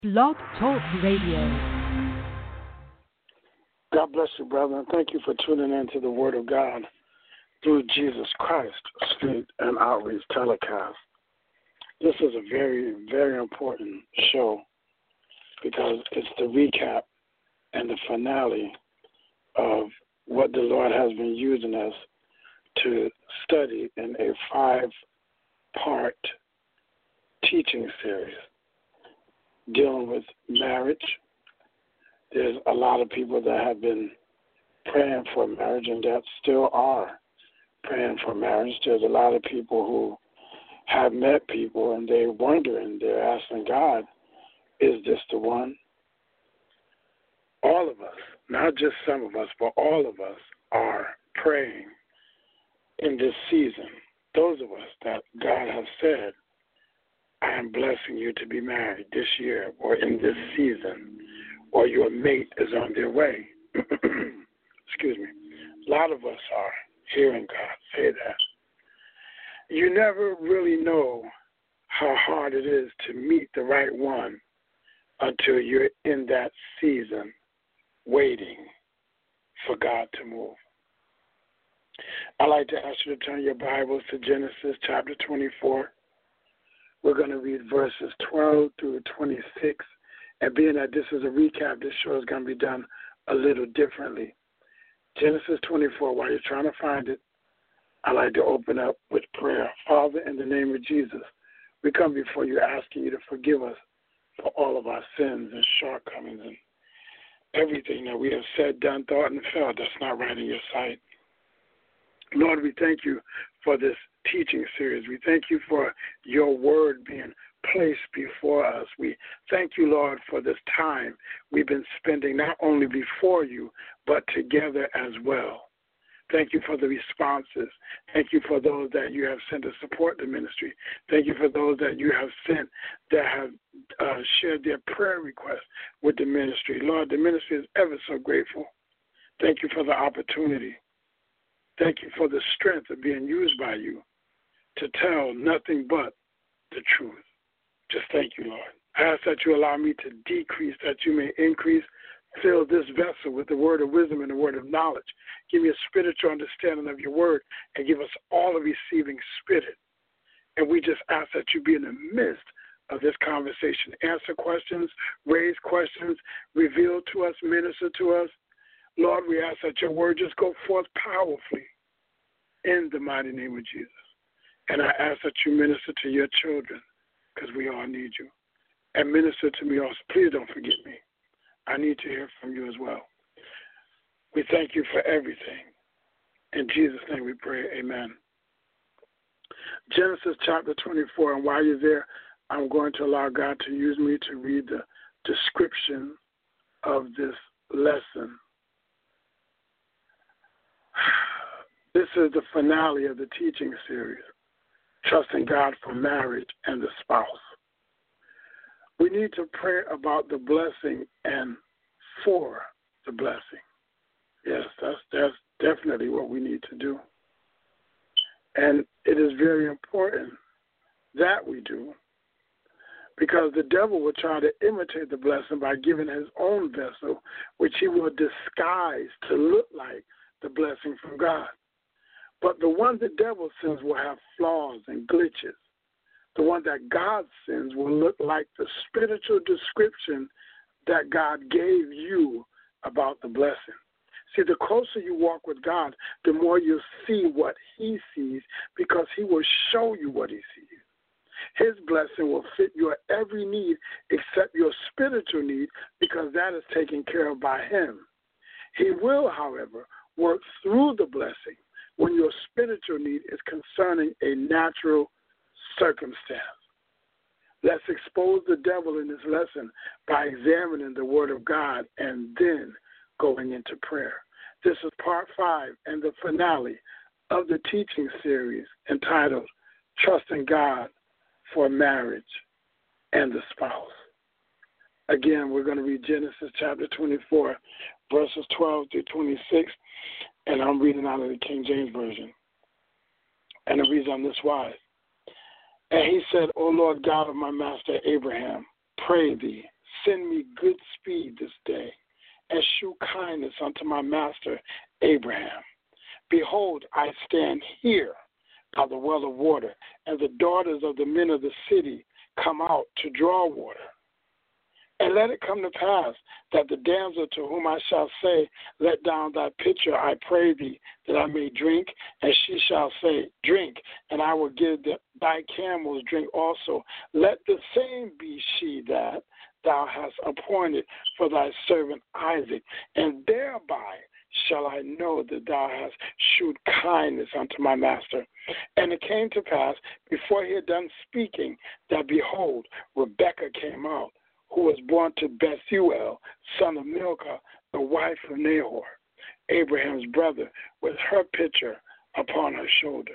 Blog Talk Radio. God bless you, brother, and thank you for tuning in to the Word of God through Jesus Christ Street and Outreach Telecast. This is a very, very important show because it's the recap and the finale of what the Lord has been using us to study in a 5-part teaching series dealing with marriage. There's a lot of people that have been praying for marriage and that still are praying for marriage. There's a lot of people who have met people and they're wondering, they're asking God, is this the one? All of us, not just some of us, but all of us are praying in this season. Those of us that God has said, I am blessing you to be married this year or in this season, or your mate is on their way. Excuse me. A lot of us are hearing God say that. You never really know how hard it is to meet the right one until you're in that season waiting for God to move. I'd like to ask you to turn your Bibles to Genesis chapter 24. We're going to read verses 12 through 26. And being that this is a recap, this show is going to be done a little differently. Genesis 24, while you're trying to find it, I'd like to open up with prayer. Father, in the name of Jesus, we come before you asking you to forgive us for all of our sins and shortcomings and everything that we have said, done, thought, and felt that's not right in your sight. Lord, we thank you for this teaching series. We thank you for your word being placed before us. We thank you, Lord, for this time we've been spending not only before you, but together as well. Thank you for the responses. Thank you for those that you have sent to support the ministry. Thank you for those that you have sent that have shared their prayer requests with the ministry. Lord, the ministry is ever so grateful. Thank you for the opportunity. Thank you for the strength of being used by you to tell nothing but the truth. Just thank you, Lord. I ask that you allow me to decrease, that you may increase. Fill this vessel with the word of wisdom and the word of knowledge. Give me a spiritual understanding of your word and give us all a receiving spirit. And we just ask that you be in the midst of this conversation. Answer questions, raise questions, reveal to us, minister to us. Lord, we ask that your word just go forth powerfully in the mighty name of Jesus. And I ask that you minister to your children because we all need you. And minister to me also. Please don't forget me. I need to hear from you as well. We thank you for everything. In Jesus' name we pray, amen. Genesis chapter 24, and while you're there, I'm going to allow God to use me to read the description of this lesson. This is the finale of the teaching series, Trusting God for Marriage and the Spouse. We need to pray about the blessing and for the blessing. Yes, that's definitely what we need to do. And it is very important that we do, because the devil will try to imitate the blessing by giving his own vessel, which he will disguise to look like the blessing from God. But the one the devil sends will have flaws and glitches. The one that God sends will look like the spiritual description that God gave you about the blessing. See, the closer you walk with God, the more you'll see what he sees, because he will show you what he sees. His blessing will fit your every need except your spiritual need, because that is taken care of by him. He will, however, work through the blessing when your spiritual need is concerning a natural circumstance. Let's expose the devil in this lesson by examining the Word of God and then going into prayer. This is part 5 and the finale of the teaching series entitled Trusting God for Marriage and the Spouse. Again, we're going to read Genesis chapter 24, verses 12 through 26, and I'm reading out of the King James Version. And it reads on this wise. And he said, O Lord God of my master Abraham, pray thee, send me good speed this day, and shew kindness unto my master Abraham. Behold, I stand here by the well of water, and the daughters of the men of the city come out to draw water. And let it come to pass that the damsel to whom I shall say, let down thy pitcher, I pray thee, that I may drink, and she shall say, drink, and I will give thy camels drink also. Let the same be she that thou hast appointed for thy servant Isaac, and thereby shall I know that thou hast shewed kindness unto my master. And it came to pass, before he had done speaking, that behold, Rebekah came out, who was born to Bethuel, son of Milcah, the wife of Nahor, Abraham's brother, with her pitcher upon her shoulder.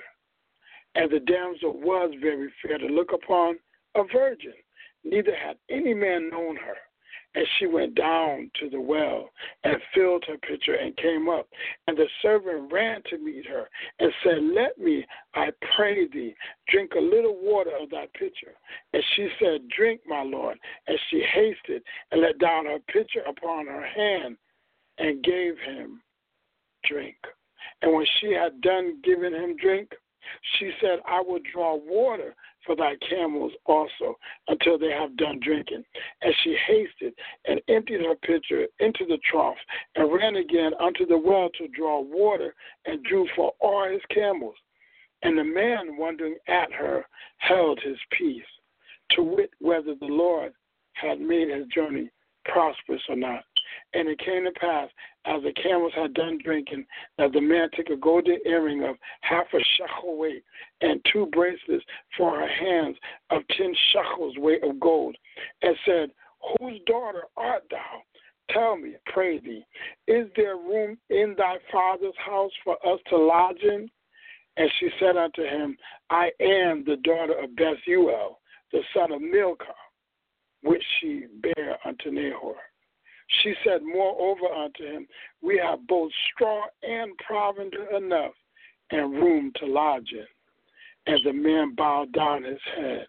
And the damsel was very fair to look upon, a virgin, neither had any man known her. And she went down to the well and filled her pitcher and came up. And the servant ran to meet her and said, let me, I pray thee, drink a little water of thy pitcher. And she said, drink, my lord. And she hasted and let down her pitcher upon her hand and gave him drink. And when she had done giving him drink, she said, I will draw water for thy camels also until they have done drinking. And she hasted and emptied her pitcher into the trough and ran again unto the well to draw water and drew for all his camels. And the man, wondering at her, held his peace, to wit whether the Lord had made his journey prosperous or not. And it came to pass, as the camels had done drinking, that the man took a golden earring of half a shekel weight, and 2 bracelets for her hands of 10 shekels weight of gold, and said, whose daughter art thou? Tell me, pray thee, is there room in thy father's house for us to lodge in? And she said unto him, I am the daughter of Bethuel, the son of Milcah, which she bare unto Nahor. She said moreover unto him, we have both straw and provender enough, and room to lodge in. And the man bowed down his head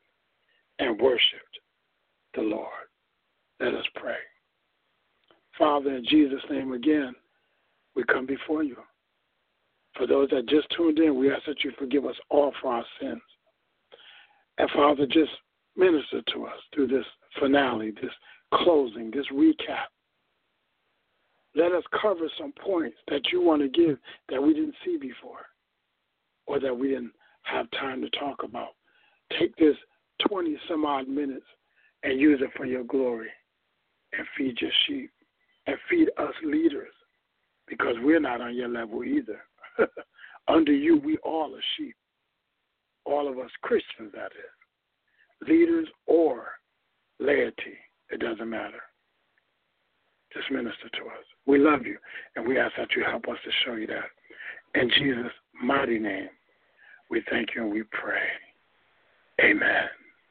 and worshipped the Lord. Let us pray. Father, in Jesus' name again, we come before you. For those that just tuned in, we ask that you forgive us all for our sins. And Father, just minister to us through this finale, this closing, this recap. Let us cover some points that you want to give that we didn't see before or that we didn't have time to talk about. Take this 20-some-odd minutes and use it for your glory and feed your sheep and feed us leaders, because we're not on your level either. Under you, we all are sheep. All of us Christians, that is. Leaders or laity, it doesn't matter. Just minister to us. We love you, and we ask that you help us to show you that. In Jesus' mighty name, we thank you and we pray. Amen.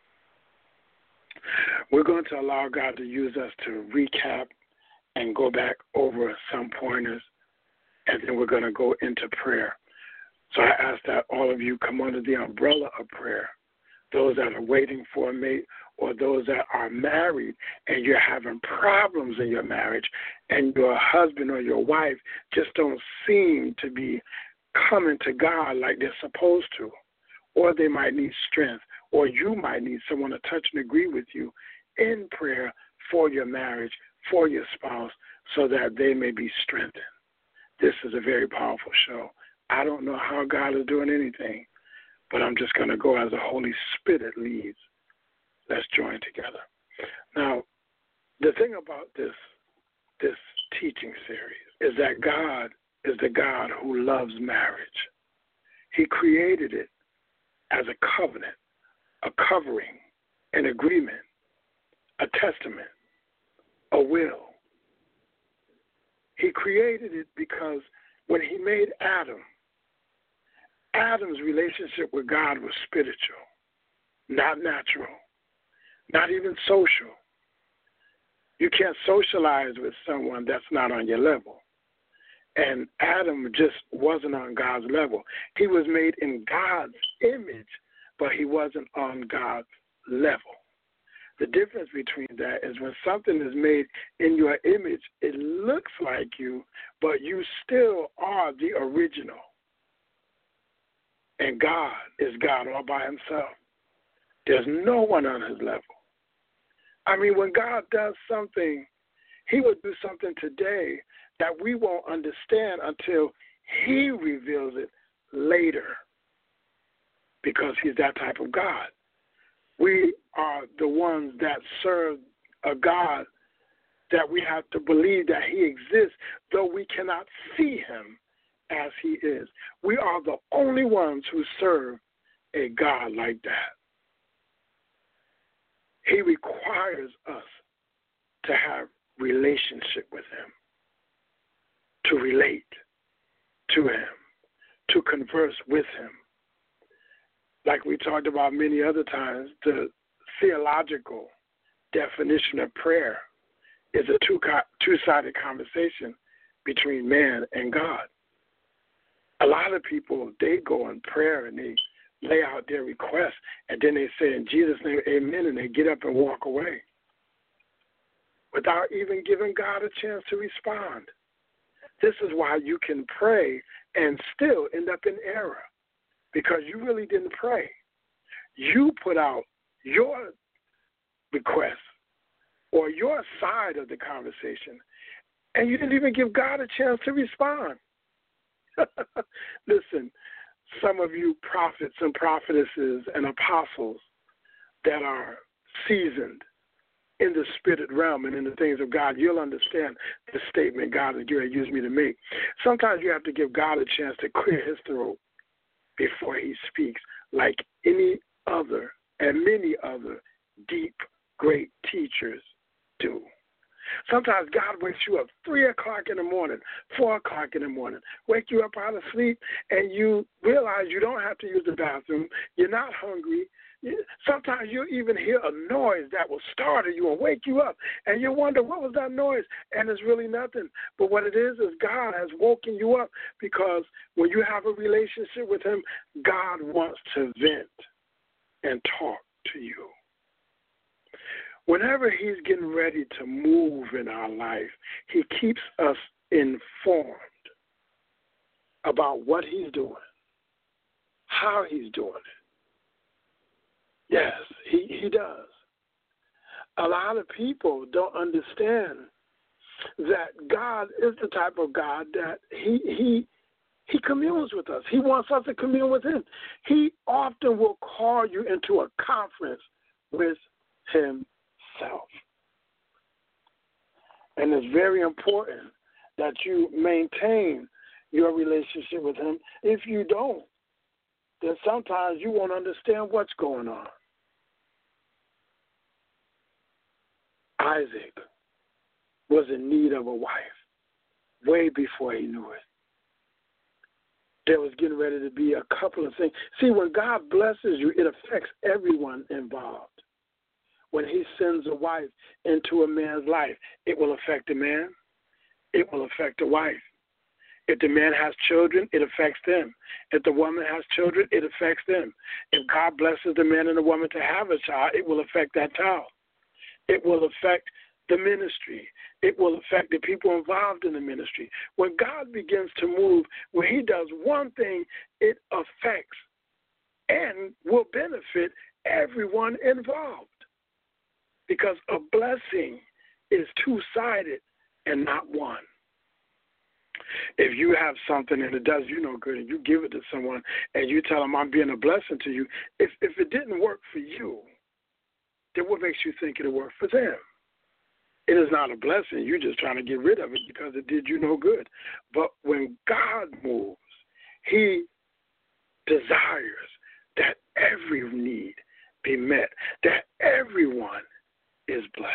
We're going to allow God to use us to recap and go back over some pointers, and then we're going to go into prayer. So I ask that all of you come under the umbrella of prayer, those that are waiting for a mate or those that are married and you're having problems in your marriage and your husband or your wife just don't seem to be coming to God like they're supposed to, or they might need strength, or you might need someone to touch and agree with you in prayer for your marriage, for your spouse, so that they may be strengthened. This is a very powerful show. I don't know how God is doing anything, but I'm just going to go as the Holy Spirit leads. Let's join together. Now, the thing about this teaching series is that God is the God who loves marriage. He created it as a covenant, a covering, an agreement, a testament, a will. He created it because when he made Adam, Adam's relationship with God was spiritual, not natural, not even social. You can't socialize with someone that's not on your level. And Adam just wasn't on God's level. He was made in God's image, but he wasn't on God's level. The difference between that is when something is made in your image, it looks like you, but you still are the original. And God is God all by himself. There's no one on his level. I mean, when God does something, he will do something today that we won't understand until he reveals it later, because he's that type of God. We are the ones that serve a God that we have to believe that he exists, though we cannot see him as he is. We are the only ones who serve a God like that. He requires us to have relationship with him, to relate to him, to converse with him. Like we talked about many other times, the theological definition of prayer is a two-sided conversation between man and God. A lot of people, they go in prayer and they lay out their requests, and then they say, in Jesus' name, amen, and they get up and walk away without even giving God a chance to respond. This is why you can pray and still end up in error, because you really didn't pray. You put out your request or your side of the conversation, and you didn't even give God a chance to respond. Listen, some of you prophets and prophetesses and apostles that are seasoned in the spirit realm and in the things of God, you'll understand the statement God is going to use me to make. Sometimes you have to give God a chance to clear his throat before he speaks, like any other and many other deep, great teachers do. Sometimes God wakes you up 3 o'clock in the morning, 4 o'clock in the morning, wake you up out of sleep, and you realize you don't have to use the bathroom. You're not hungry. Sometimes you even hear a noise that will startle you and wake you up, and you wonder, what was that noise? And it's really nothing. But what it is God has woken you up, because when you have a relationship with him, God wants to vent and talk to you. Whenever he's getting ready to move in our life, he keeps us informed about what he's doing, how he's doing it. Yes, he does. A lot of people don't understand that God is the type of God that he communes with us. He wants us to commune with him. He often will call you into a conference with himself. And it's very important that you maintain your relationship with him. If you don't, then sometimes you won't understand what's going on. Isaac was in need of a wife way before he knew it. There was getting ready to be a couple of things. See, when God blesses you, it affects everyone involved. When he sends a wife into a man's life, it will affect the man. It will affect the wife. If the man has children, it affects them. If the woman has children, it affects them. If God blesses the man and the woman to have a child, it will affect that child. It will affect the ministry. It will affect the people involved in the ministry. When God begins to move, when he does one thing, it affects and will benefit everyone involved. Because a blessing is two-sided and not one. If you have something and it does you no good and you give it to someone and you tell them, I'm being a blessing to you, if it didn't work for you, then what makes you think it'll work for them? It is not a blessing. You're just trying to get rid of it because it did you no good. But when God moves, he desires that every need be met, that everyone is blessed.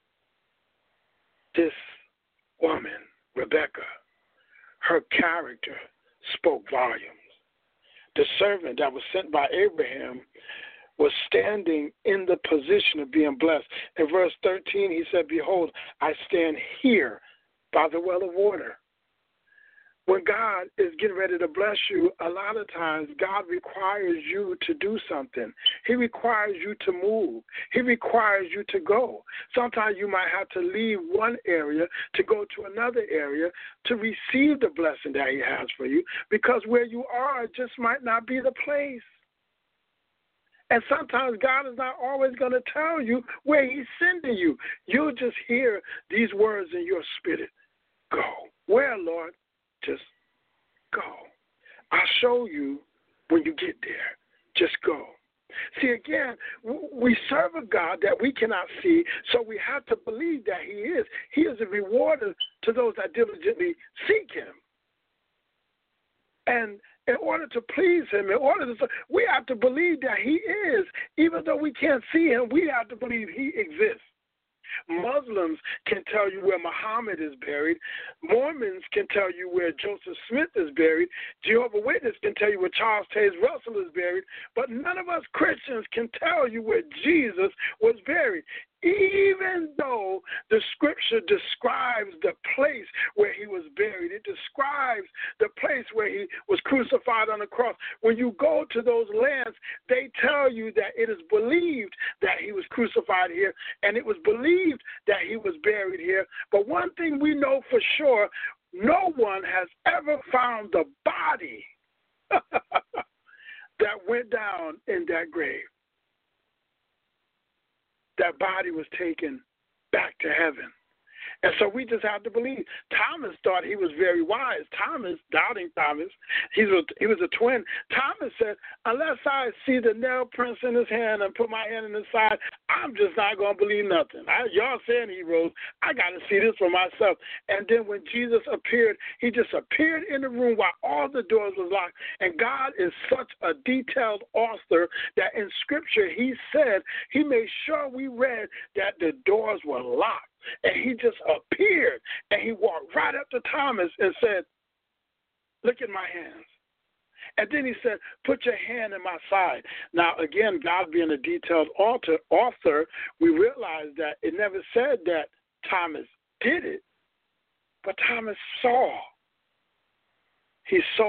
This woman, Rebecca, her character spoke volumes. The servant that was sent by Abraham was standing in the position of being blessed. In verse 13, he said, behold, I stand here by the well of water. When God is getting ready to bless you, a lot of times God requires you to do something. He requires you to move. He requires you to go. Sometimes you might have to leave one area to go to another area to receive the blessing that he has for you, because where you are just might not be the place. And sometimes God is not always going to tell you where he's sending you. You'll just hear these words in your spirit. Go. Where, Lord? Just go. I'll show you when you get there. Just go. See, again, we serve a God that we cannot see, so we have to believe that he is. He is a rewarder to those that diligently seek him. And in order to please him, we have to believe that he is. Even though we can't see him, we have to believe he exists. Muslims can tell you where Muhammad is buried. Mormons can tell you where Joseph Smith is buried. Jehovah's Witnesses can tell you where Charles Taze Russell is buried. But none of us Christians can tell you where Jesus was buried. Even though the scripture describes the place where he was buried, it describes the place where he was crucified on the cross. When you go to those lands, they tell you that it is believed that he was crucified here, and it was believed that he was buried here. But one thing we know for sure, no one has ever found the body that went down in that grave. That body was taken back to heaven. And so we just have to believe. Thomas thought he was very wise. Doubting Thomas, he was a twin. Thomas said, unless I see the nail prints in his hand and put my hand in his side, I'm just not going to believe nothing. Y'all saying he rose. I got to see this for myself. And then when Jesus appeared, he just appeared in the room while all the doors was locked. And God is such a detailed author that in Scripture he said, he made sure we read that the doors were locked. And he just appeared, and he walked right up to Thomas and said, look at my hands. And then he said, put your hand in my side. Now, again, God being a detailed author, we realize that it never said that Thomas did it, but Thomas saw. He saw.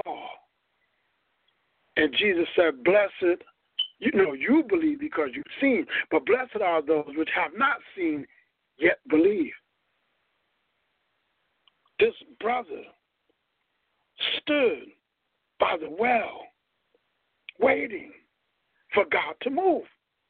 And Jesus said, blessed, you believe because you've seen, but blessed are those which have not seen yet believe. This brother stood by the well waiting for God to move.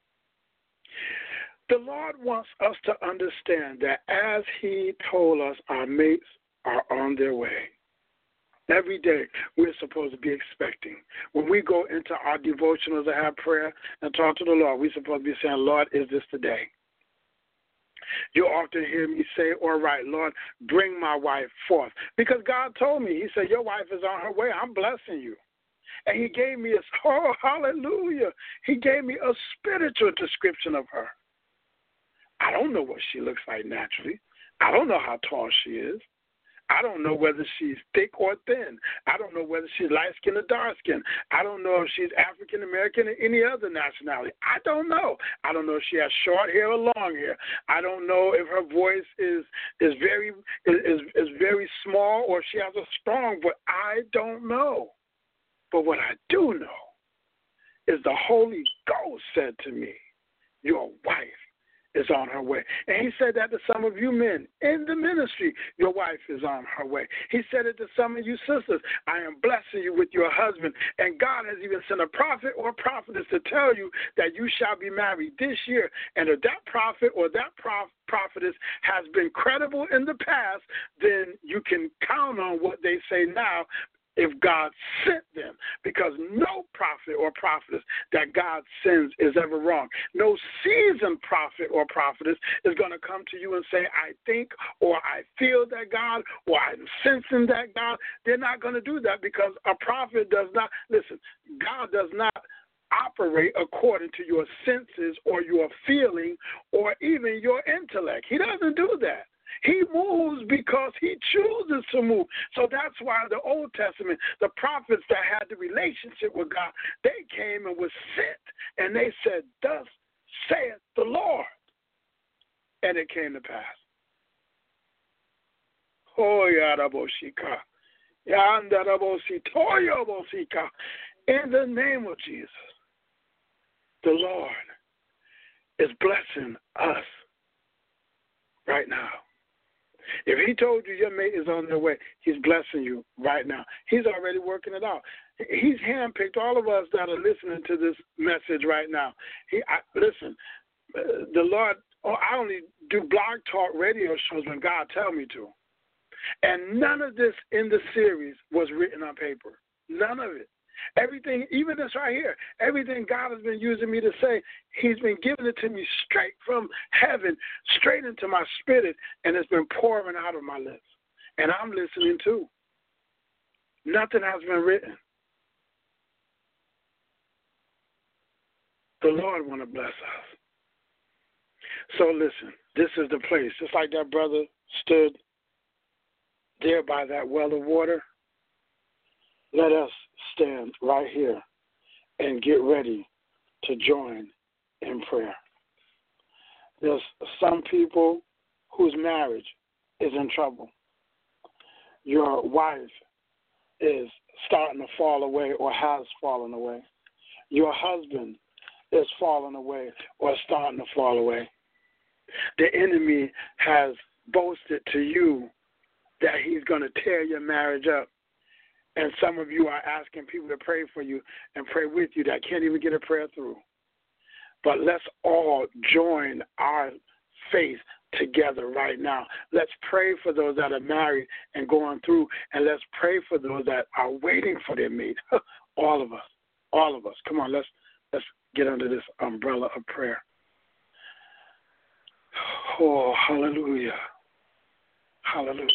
The Lord wants us to understand that as he told us our mates are on their way. Every day we're supposed to be expecting. When we go into our devotionals to have prayer and talk to the Lord, we're supposed to be saying, Lord, is this today? You often hear me say, all right, Lord, bring my wife forth. Because God told me, he said, your wife is on her way. I'm blessing you. And he gave me hallelujah. He gave me a spiritual description of her. I don't know what she looks like naturally. I don't know how tall she is. I don't know whether she's thick or thin. I don't know whether she's light-skinned or dark-skinned. I don't know if she's African-American or any other nationality. I don't know. I don't know if she has short hair or long hair. I don't know if her voice is very small or if she has a strong voice. I don't know. But what I do know is the Holy Ghost said to me, your wife is on her way. And he said that to some of you men in the ministry, your wife is on her way. He said it to some of you sisters, I am blessing you with your husband. And God has even sent a prophet or prophetess to tell you that you shall be married this year. And if that prophet or that prophetess has been credible in the past, then you can count on what they say now if God sent them, because no prophet or prophetess that God sends is ever wrong. No seasoned prophet or prophetess is going to come to you and say, I think or I feel that God or I'm sensing that God. They're not going to do that because a prophet does not, listen, God does not operate according to your senses or your feeling or even your intellect. He doesn't do that. He moves because he chooses to move. So that's why the Old Testament, the prophets that had the relationship with God, they came and were sent, and they said, thus saith the Lord. And it came to pass. Oh, Yaraboshika. In the name of Jesus, the Lord is blessing us right now. If he told you your mate is on their way, he's blessing you right now. He's already working it out. He's handpicked all of us that are listening to this message right now. Listen, the Lord, I only do blog talk radio shows when God tells me to. And none of this in the series was written on paper. None of it. Everything, even this right here, everything God has been using me to say, he's been giving it to me straight from heaven, straight into my spirit, and it's been pouring out of my lips. And I'm listening too. Nothing has been written. The Lord want to bless us. So listen, this is the place. Just like that brother stood there by that well of water, let us stand right here and get ready to join in prayer. There's some people whose marriage is in trouble. Your wife is starting to fall away or has fallen away. Your husband is falling away or starting to fall away. The enemy has boasted to you that he's going to tear your marriage up. And some of you are asking people to pray for you and pray with you that can't even get a prayer through. But let's all join our faith together right now. Let's pray for those that are married and going through, and let's pray for those that are waiting for their mate. All of us. Come on, let's get under this umbrella of prayer. Oh, hallelujah. Hallelujah.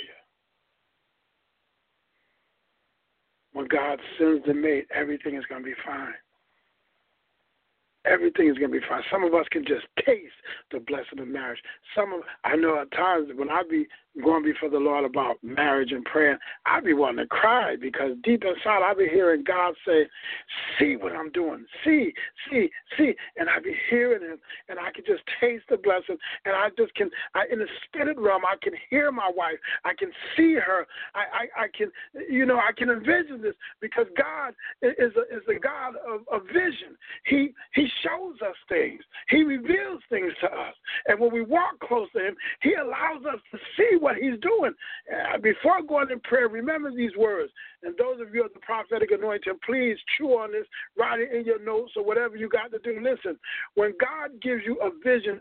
When God sends the mate, everything is going to be fine. Everything is going to be fine. Some of us can just taste the blessing of marriage. I know at times when I be going before the Lord about marriage and praying, I be wanting to cry because deep inside I be hearing God say, see what I'm doing. See. And I be hearing him, and I can just taste the blessing. And I just can, in the spirit realm, I can hear my wife. I can see her. I can envision this because God is a God of vision. He shows us things. He reveals things to us. And when we walk close to him, he allows us to see what he's doing. Before going in prayer, remember these words. And those of you at the prophetic anointing, please chew on this, write it in your notes or whatever you got to do. Listen, when God gives you a vision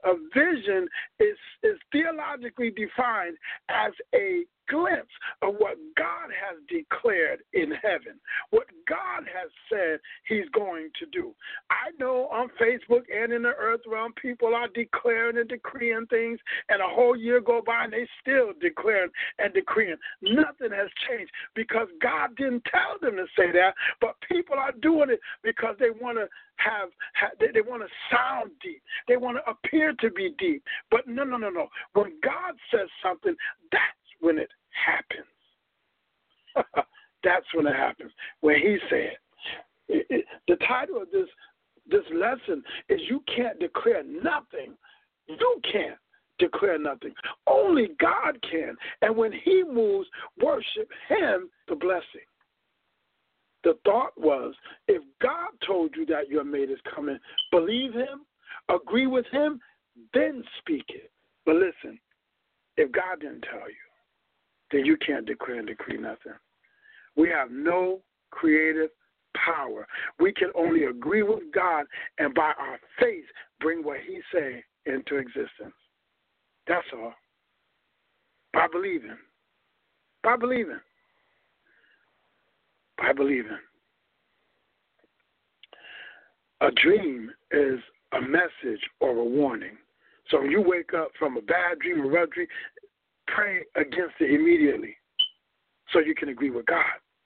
is theologically defined as a glimpse of what God has declared in heaven, what God has said he's going to do. I know on Facebook and in the earth realm, people are declaring and decreeing things, and a whole year go by and they still declaring and decreeing. Nothing has changed because God didn't tell them to say that, but people are doing it because they want to they want to sound deep. They want to appear to be deep. But no. When God says something, that's when it happens. That's when it happens. When he said, the title of this lesson is You Can't Declare Nothing. You can't declare nothing. Only God can. And when he moves, worship him, the blessing. The thought was, if God told you that your mate is coming, believe him, agree with him, then speak it. But listen, if God didn't tell you, then you can't declare and decree nothing. We have no creative power. We can only agree with God and by our faith bring what he say into existence. That's all. By believing. A dream is a message or a warning. So when you wake up from a bad dream or rough dream, pray against it immediately so you can agree with God.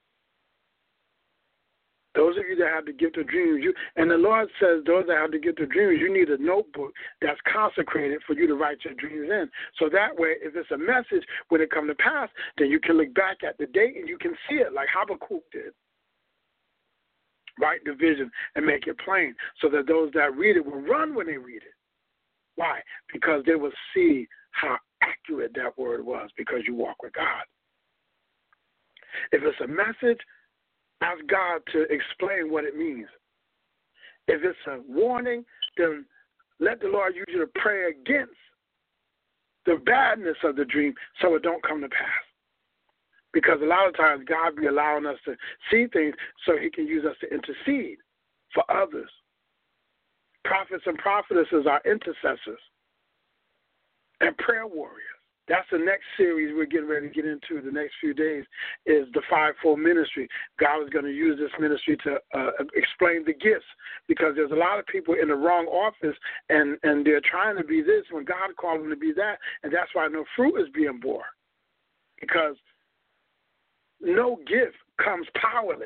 Those of you that have the gift of dreams, and the Lord says those that have the gift of dreams, you need a notebook that's consecrated for you to write your dreams in. So that way, if it's a message, when it comes to pass, then you can look back at the date and you can see it like Habakkuk did. Write the vision and make it plain so that those that read it will run when they read it. Why? Because they will see how accurate that word was because you walk with God. If it's a message, ask God to explain what it means. If it's a warning, then let the Lord use you to pray against the badness of the dream so it don't come to pass. Because a lot of times God be allowing us to see things so he can use us to intercede for others. Prophets and prophetesses are intercessors and prayer warriors. That's the next series we're getting ready to get into the next few days is the fivefold ministry. God is going to use this ministry to explain the gifts because there's a lot of people in the wrong office and they're trying to be this when God called them to be that, and that's why no fruit is being born because no gift comes powerless.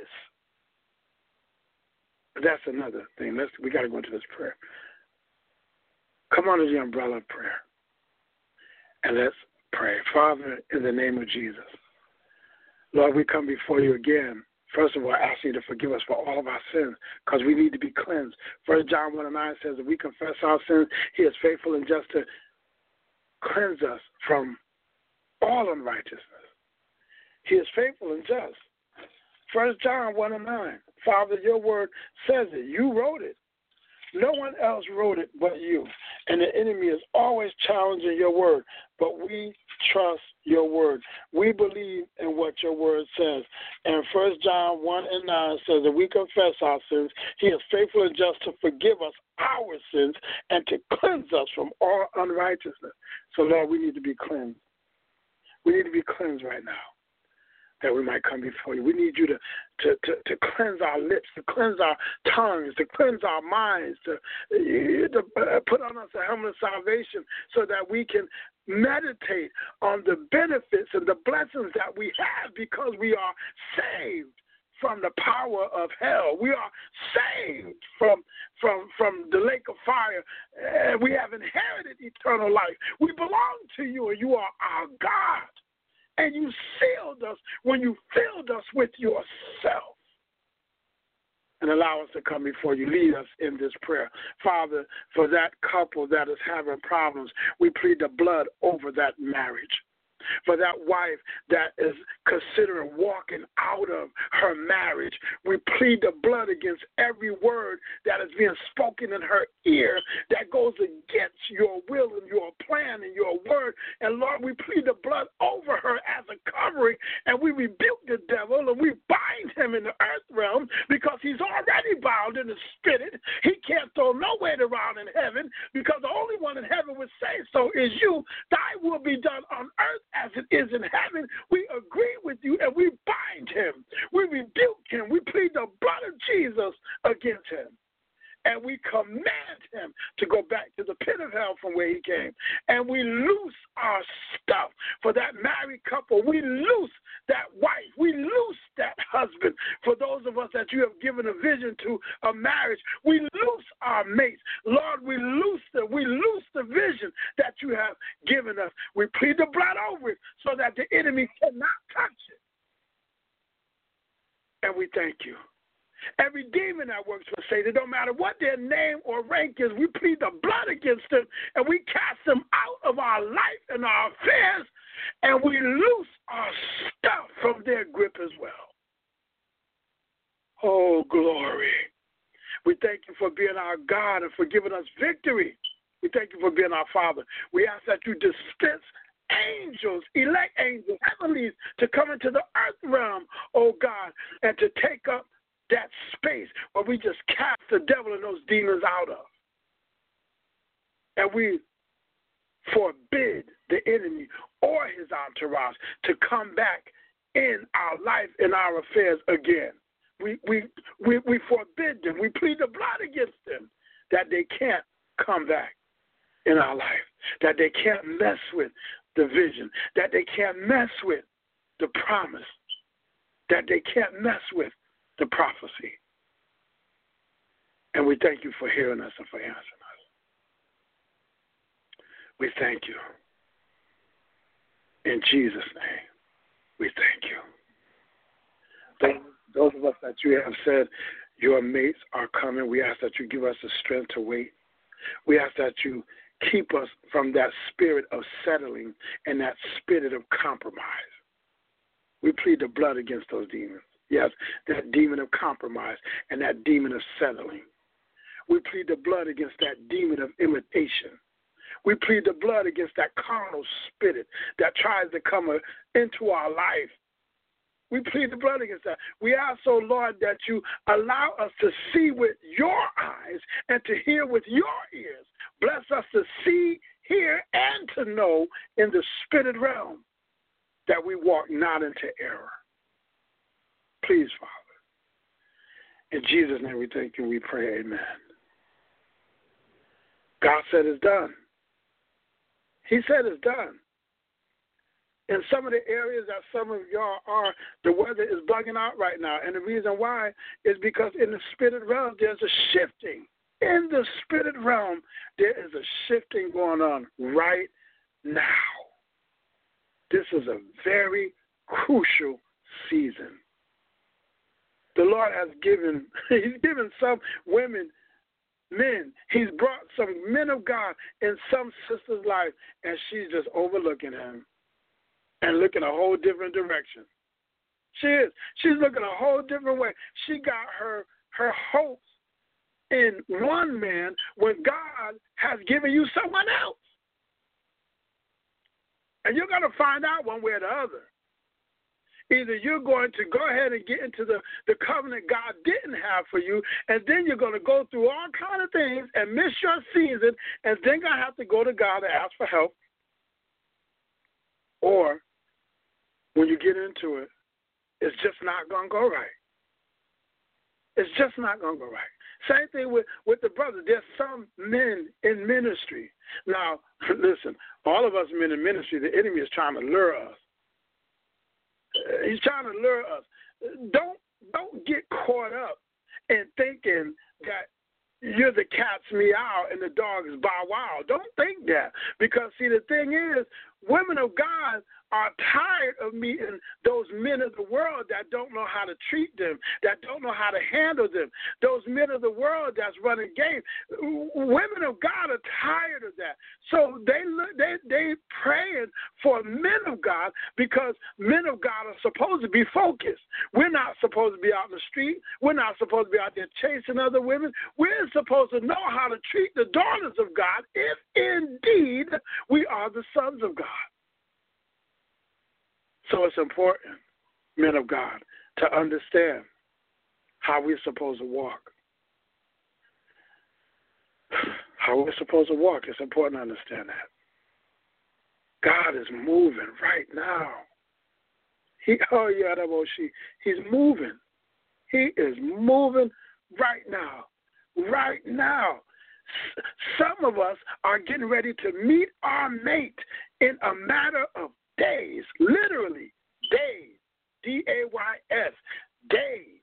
But that's another thing. We got to go into this prayer. Come under the umbrella of prayer. And let's pray. Father, in the name of Jesus, Lord, we come before you again. First of all, I ask you to forgive us for all of our sins because we need to be cleansed. 1 John 1:9 says that we confess our sins. He is faithful and just to cleanse us from all unrighteousness. He is faithful and just. 1 John 1:9. Father, your word says it. You wrote it. No one else wrote it but you. And the enemy is always challenging your word. But we trust your word. We believe in what your word says. And 1 John 1:9 says that we confess our sins. He is faithful and just to forgive us our sins and to cleanse us from all unrighteousness. So, Lord, we need to be cleansed. We need to be cleansed right now, that we might come before you. We need you to cleanse our lips, to cleanse our tongues, to cleanse our minds, to put on us a helmet of salvation so that we can meditate on the benefits and the blessings that we have because we are saved from the power of hell. We are saved from the lake of fire. And we have inherited eternal life. We belong to you, and you are our God. And you sealed us when you filled us with yourself. And allow us to come before you. Lead us in this prayer. Father, for that couple that is having problems, we plead the blood over that marriage. For that wife that is considering walking out of her marriage, we plead the blood against every word that is being spoken in her ear that goes against your will and your plan and your word. And Lord, we plead the blood over her as a covering, and we rebuke the devil and we bind him in the earth realm because he's already bound in the spirit. He can't throw no weight around in heaven because the only one in heaven would say so is you. Thy will be done on earth as it is in heaven. We agree with you and we bind him. We rebuke him. We plead the blood of Jesus against him. And we command him to go back to the pit of hell from where he came. And we loose our stuff for that married couple. We loose that wife. We loose that husband. For those of us that you have given a vision to a marriage, we loose our mates. Lord, we loose the vision that you have given us. We plead the blood over it so that the enemy cannot touch it. And we thank you. Every demon that works for Satan, no matter what their name or rank is, we plead the blood against them, and we cast them out of our life and our affairs, and we loose our stuff from their grip as well. Oh, glory. We thank you for being our God and for giving us victory. We thank you for being our Father. We ask that you dispense angels, elect angels, heavenlies, to come into the earth realm, oh God, and to take up that space where we just cast the devil and those demons out of. And we forbid the enemy or his entourage to come back in our life, in our affairs again. We forbid them. We plead the blood against them that they can't come back in our life, that they can't mess with the vision, that they can't mess with the promise, that they can't mess with the prophecy. And we thank you for hearing us and for answering us. We thank you. In Jesus' name, we thank you. Those of us that you have said your mates are coming, we ask that you give us the strength to wait. We ask that you keep us from that spirit of settling and that spirit of compromise. We plead the blood against those demons. Yes, that demon of compromise and that demon of settling. We plead the blood against that demon of imitation. We plead the blood against that carnal spirit that tries to come into our life. We plead the blood against that. We ask, oh Lord, that you allow us to see with your eyes and to hear with your ears. Bless us to see, hear, and to know in the spirit realm that we walk not into error. Please, Father. In Jesus' name we thank you and we pray, amen. God said it's done. He said it's done. In some of the areas that some of y'all are, the weather is bugging out right now. And the reason why is because in the spirit realm, there's a shifting. In the spirit realm, there is a shifting going on right now. This is a very crucial season. The Lord has given, he's given some women, men. He's brought some men of God in some sister's life, and she's just overlooking him and looking a whole different direction. She is. She's looking a whole different way. She got her hopes in one man when God has given you someone else. And you're going to find out one way or the other. Either you're going to go ahead and get into the covenant God didn't have for you, and then you're going to go through all kinds of things and miss your season, and then going to have to go to God and ask for help. Or when you get into it, it's just not going to go right. It's just not going to go right. Same thing with the brothers. There's some men in ministry. Now, listen, all of us men in ministry, the enemy is trying to lure us. He's trying to lure us. Don't get caught up in thinking that you're the cat's meow and the dog's bow wow. Don't think that. Because, see, the thing is, women of God are tired of meeting those men of the world that don't know how to treat them, that don't know how to handle them, those men of the world that's running game. Women of God are tired of that. So they praying for men of God because men of God are supposed to be focused. We're not supposed to be out in the street. We're not supposed to be out there chasing other women. We're supposed to know how to treat the daughters of God if indeed we are the sons of God. So it's important, men of God, to understand how we're supposed to walk. How we're supposed to walk. It's important to understand that. God is moving right now. He's moving. He is moving right now. Right now. Some of us are getting ready to meet our mate in a matter of days, literally days, D-A-Y-S, days.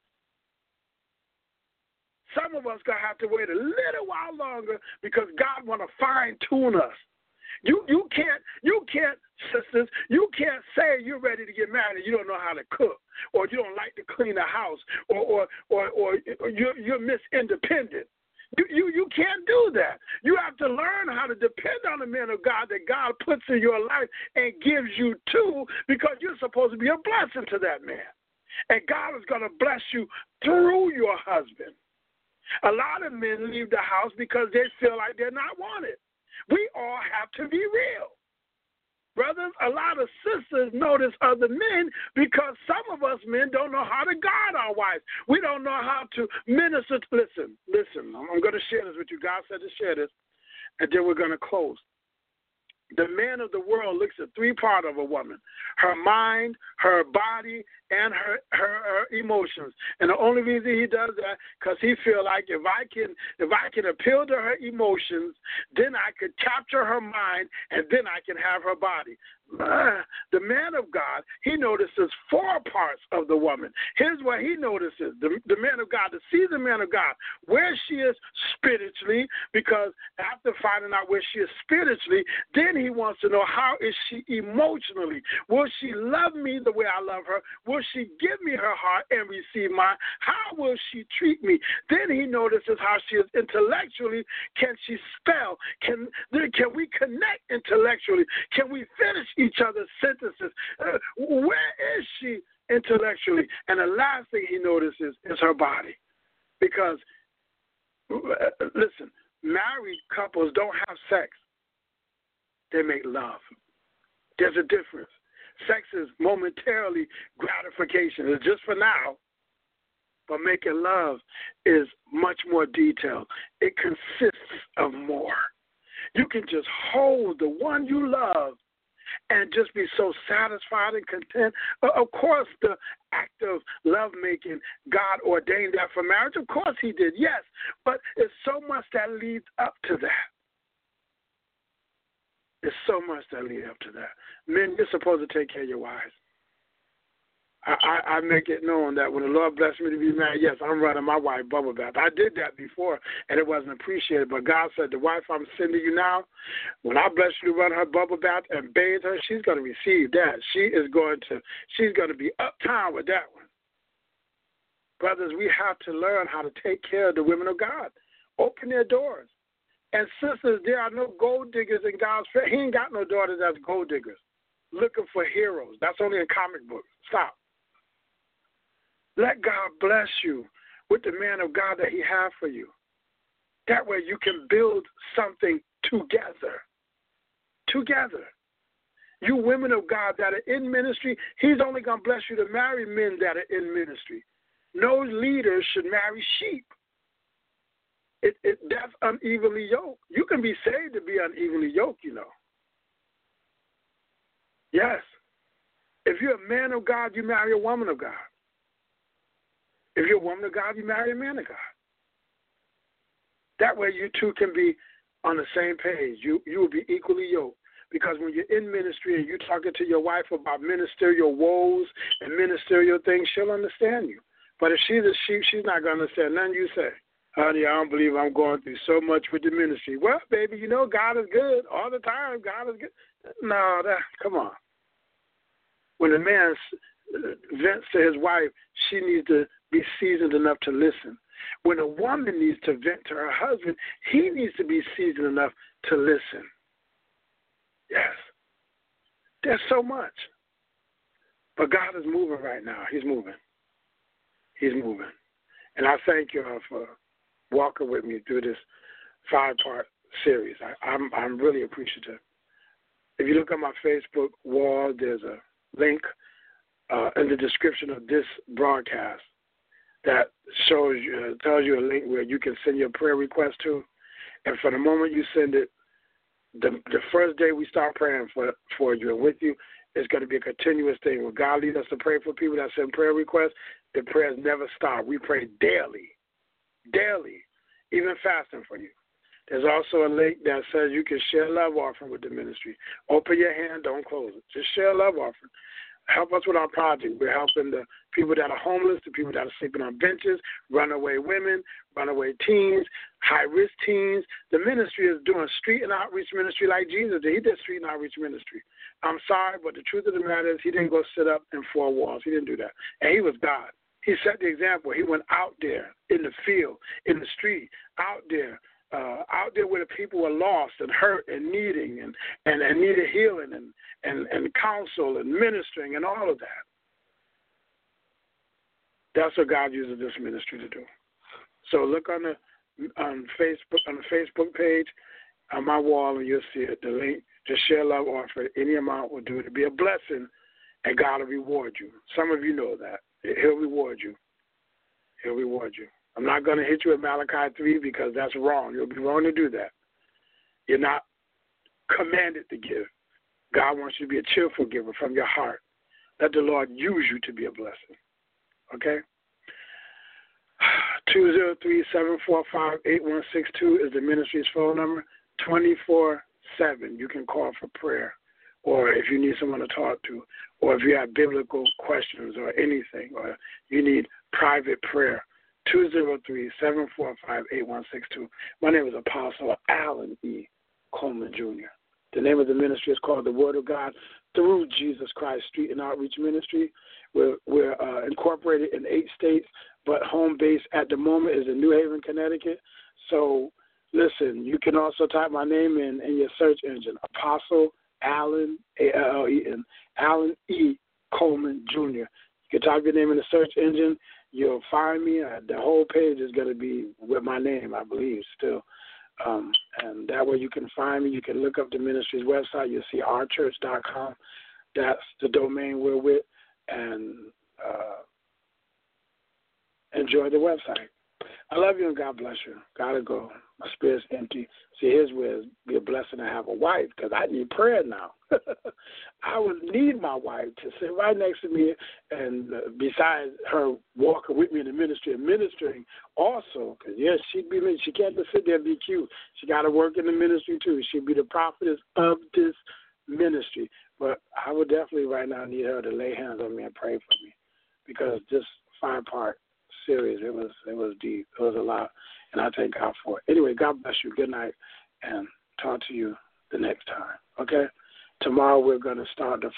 Some of us going to have to wait a little while longer because God want to fine-tune us. You can't, sisters, you can't say you're ready to get married and you don't know how to cook, or you don't like to clean the house, or you're Miss Independent. You can't do that. You have to learn how to depend on the men of God that God puts in your life and gives you to, because you're supposed to be a blessing to that man. And God is going to bless you through your husband. A lot of men leave the house because they feel like they're not wanted. We all have to be real. Brothers, a lot of sisters notice other men because some of us men don't know how to guard our wives. We don't know how to minister. Listen, I'm going to share this with you. God said to share this, and then we're going to close. The man of the world looks at three parts of a woman: her mind, her body, and her emotions. And the only reason he does that, because he feel like if I can appeal to her emotions, then I could capture her mind, and then I can have her body. The man of God, he notices four parts of the woman. Here's what he notices: the man of God, to see the man of God, where she is spiritually, because after finding out where she is spiritually, then he wants to know, how is she emotionally? Will she love me the way I love her? Will she give me her heart and receive mine? How will she treat me? Then he notices how she is intellectually. Can she spell? Can we connect intellectually? Can we finish each other's sentences. Where is she intellectually? And the last thing he notices is her body. Because, listen, married couples don't have sex. They make love. There's a difference. Sex is momentarily gratification. It's just for now. But making love is much more detailed. It consists of more. You can just hold the one you love and just be so satisfied and content. Of course, the act of lovemaking, God ordained that for marriage. Of course he did, yes. But it's so much that leads up to that. There's so much that leads up to that. Men, you're supposed to take care of your wives. I make it known that when the Lord blessed me to be married, yes, I'm running my wife bubble bath. I did that before, and it wasn't appreciated. But God said, the wife I'm sending you now, when I bless you to run her bubble bath and bathe her, she's going to receive that. She's going to be uptown with that one. Brothers, we have to learn how to take care of the women of God. Open their doors. And sisters, there are no gold diggers in God's face. He ain't got no daughters that's gold diggers, looking for heroes. That's only in comic books. Stop. Let God bless you with the man of God that he has for you. That way you can build something together. Together. You women of God that are in ministry, he's only going to bless you to marry men that are in ministry. No leaders should marry sheep. That's unevenly yoked. You can be saved to be unevenly yoked, you know. Yes. If you're a man of God, you marry a woman of God. If you're a woman of God, you marry a man of God. That way you two can be on the same page. You will be equally yoked. Because when you're in ministry and you're talking to your wife about ministerial woes and ministerial things, she'll understand you. But if she's a sheep, she's not going to understand nothing you say. Honey, I don't believe I'm going through so much with the ministry. Well, baby, you know God is good all the time. God is good. No, come on. When a man vents to his wife, she needs to be seasoned enough to listen. When a woman needs to vent to her husband, he needs to be seasoned enough to listen. Yes. There's so much. But God is moving right now. He's moving. He's moving. And I thank you all for walking with me through this 5-part series. I'm really appreciative. If you look at my Facebook wall, there's a link in the description of this broadcast that tells you a link where you can send your prayer request to. And from the moment you send it, the first day we start praying for you and with you, it's going to be a continuous thing. When God leads us to pray for people that send prayer requests, the prayers never stop. We pray daily, even fasting for you. There's also a link that says you can share love offering with the ministry. Open your hand, don't close it. Just share love offering. Help us with our project. We're helping the people that are homeless, the people that are sleeping on benches, runaway women, runaway teens, high-risk teens. The ministry is doing street and outreach ministry like Jesus did. He did street and outreach ministry. I'm sorry, but the truth of the matter is he didn't go sit up in 4 walls. He didn't do that. And he was God. He set the example. He went out there in the field, in the street, out there where the people were lost and hurt and needing and needed healing and counsel and ministering and all of that. That's what God uses this ministry to do. So look on the Facebook page on my wall and you'll see it. The link to share love offering. Any amount will do it. It'll be a blessing and God will reward you. Some of you know that. He'll reward you. He'll reward you. I'm not going to hit you with Malachi 3 because that's wrong. You'll be wrong to do that. You're not commanded to give. God wants you to be a cheerful giver from your heart. Let the Lord use you to be a blessing. Okay? 203-745-8162 is the ministry's phone number. 24/7. You can call for prayer, or if you need someone to talk to, or if you have biblical questions or anything, or you need private prayer. 203-745-8162. My name is Apostle Alan E. Coleman, Jr. The name of the ministry is called The Word of God Through Jesus Christ Street and Outreach Ministry. We're incorporated in 8 states, but home base at the moment is in New Haven, Connecticut. So, listen, you can also type my name in your search engine, Apostle Allen, A-L-L-E-N, Allen E. Coleman Jr. You can type your name in the search engine. You'll find me. The whole page is going to be with my name, I believe, still. And that way you can find me. You can look up the ministry's website. You'll see ourchurch.com. That's the domain we're with. And enjoy the website. I love you and God bless you. Gotta go. My spirit's empty. See, here's where it'd be a blessing to have a wife, because I need prayer now. I would need my wife to sit right next to me, and besides her walking with me in the ministry and ministering also, because, yes, she can't just sit there and be cute. She got to work in the ministry, too. She'd be the prophetess of this ministry. But I would definitely right now need her to lay hands on me and pray for me, because this 5-part series, it was deep. It was a lot, and I thank God for it. Anyway, God bless you. Good night, and talk to you the next time. Okay? Tomorrow we're going to start the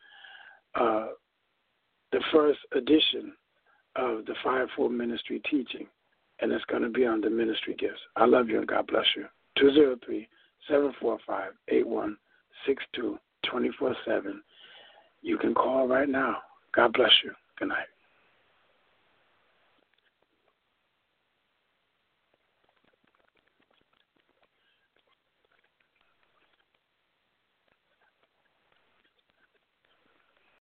first edition of the Fivefold Ministry teaching, and it's going to be on the ministry gifts. I love you and God bless you. 203-745-8162, 24/7. You can call right now. God bless you. Good night.